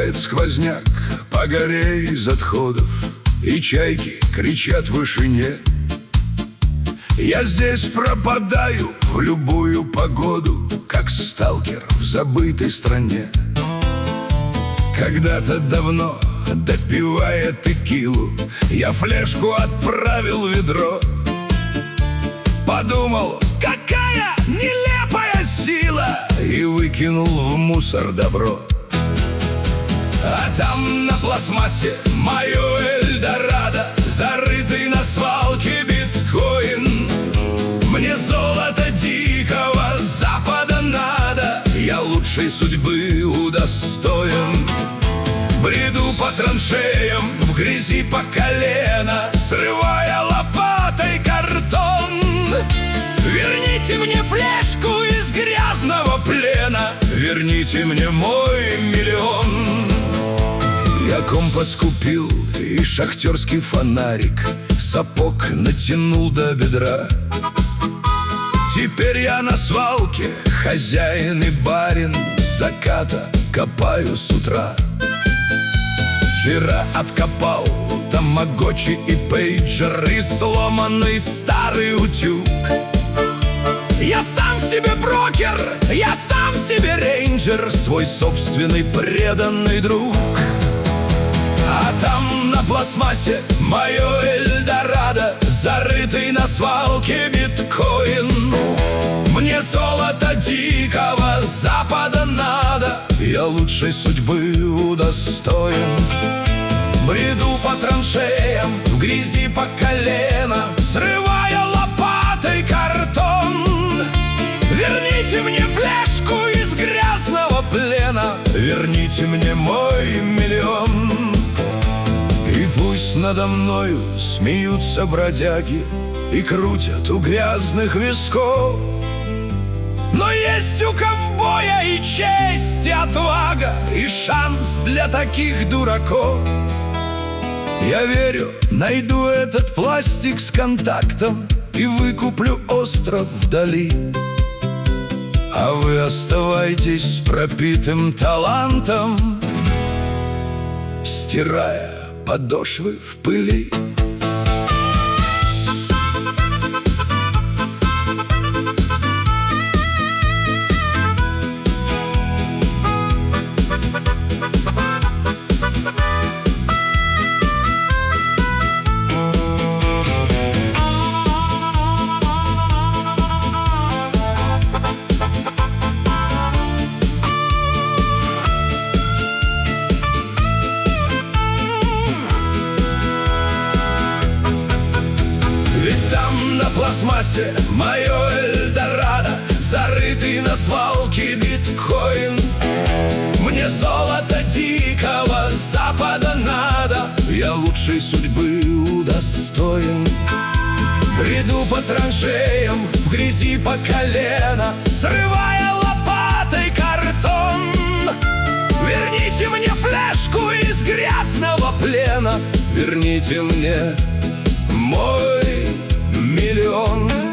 Пробирает сквозняк по горе из отходов, и чайки кричат в вышине. Я здесь пропадаю в любую погоду, как сталкер в забытой стране. Когда-то давно, допивая текилу, я флешку отправил в ведро. Подумал, какая нелепая сила, и выкинул в мусор добро. А там на пластмассе мое Эльдорадо, зарытый на свалке биткоин. Мне золото дикого запада надо, я лучшей судьбы удостоен. Бреду по траншеям, в грязи по колено, срывая лопатой картон. Верните мне флешку из грязного плена, верните мне мой миллион. Я компас купил и шахтерский фонарик, сапог натянул до бедра. Теперь я на свалке, хозяин и барин, с заката копаю с утра. Вчера откопал тамагочи и пейджер, и сломанный старый утюг. Я сам себе брокер, я сам себе рейнджер, свой собственный преданный друг. А там на пластмассе мое Эльдорадо, зарытый на свалке биткоин. Мне золото дикого запада надо, я лучшей судьбы удостоен. Бреду по траншеям, в грязи по колено, срывая лопатой картон. Верните мне флешку из грязного плена, верните мне мой миллион. И пусть надо мною смеются бродяги и крутят у грязных висков, но есть у ковбоя и честь, и отвага, и шанс для таких дураков. Я верю, найду этот пластик с контактом и выкуплю остров вдали. А вы оставайтесь с пропитым талантом, стирая подошвы в пыли. На пластмассе мое Эльдорадо, зарытый на свалке биткоин. Мне золото дикого запада надо, я лучшей судьбы удостоен. Бреду по траншеям, в грязи по колено, срывая лопатой картон. Верните мне флешку из грязного плена, верните мне мой миллион.